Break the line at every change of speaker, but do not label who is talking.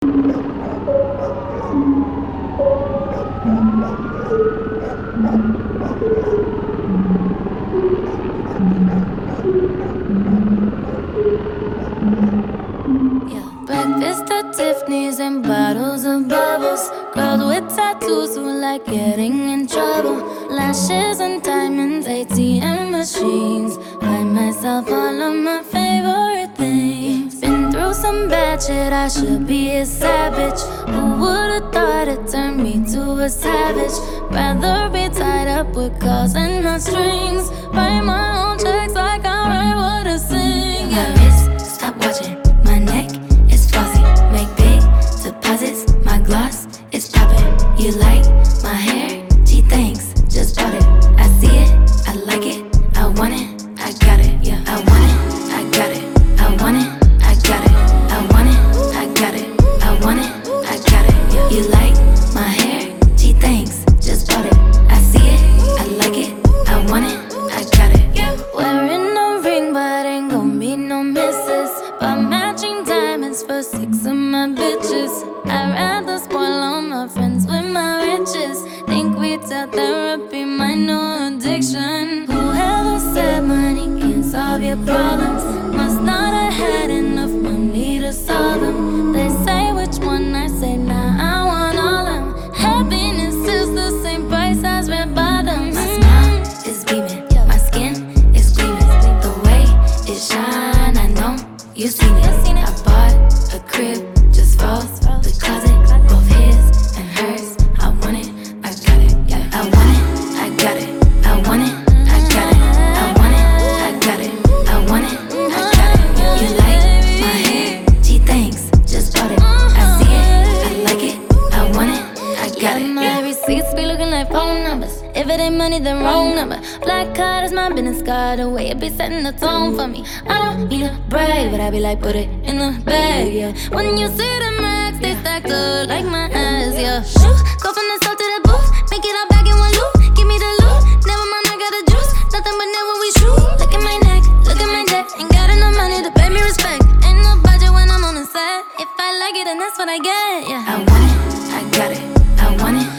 Breakfast at Tiffany's and bottles of bubbles. Girls with tattoos who like getting in trouble. Lashes and diamonds, ATM machines. Buy myself all of my favorite things. Been through some bad shit, I should be a savage. Who would've thought it turned me to a savage? Rather be tied up with calls and not strings. Write my own checks like I write what I sing. My wrist, stop watching. My neck is flossy. Make big deposits. My gloss is popping. You like my hair? Gee, thanks. Just bought it. I see it. I like it. I want it. I got it. Yeah, I want it. I got it. I want it. I got it. I want it. I got it. I want it. I got it. Yeah. You like my hair? Gee, thanks. Just bought it. I see it. I like it. I want it. I got it. Yeah. Wearing a ring, but ain't gon' be no misses. But matching diamonds for 6 of my bitches. I'd rather spoil all my friends with my riches. Think retail therapy, my new addiction. Whoever said money can't solve your problems must not have had enough money to solve them. They say which one, I say nah, I want all of them. Happiness is the same price as red bottoms. My smile is beaming, my skin is gleaming. The way it shine, I know you seen it. I bought a crib just for the closet, both his and hers. I want it, I got it. Yeah, I want it, I got it. I want it, I got it. I want it, I got it. I want it, I got it. You like my hair? Gee, thanks. Just bought it. I see it, I like it. I want it, I got it. My receipts be looking like phone numbers. If it ain't money, then wrong number. Black card is my business card. The way it be setting the tone for me. I don't need a brag, but I be like, put it in the bag, yeah. When you see the max, they stacked up like my ass, yeah. Shoot, go from the south to the booth. Make it all back in one loop. Give me the loot. Never mind, I got the juice. Nothing but never we shoot. Look at my neck, look at my debt. Ain't got enough money to pay me respect. Ain't no budget when I'm on the set. If I like it, then that's what I get, yeah. I want it, I got it. I want it.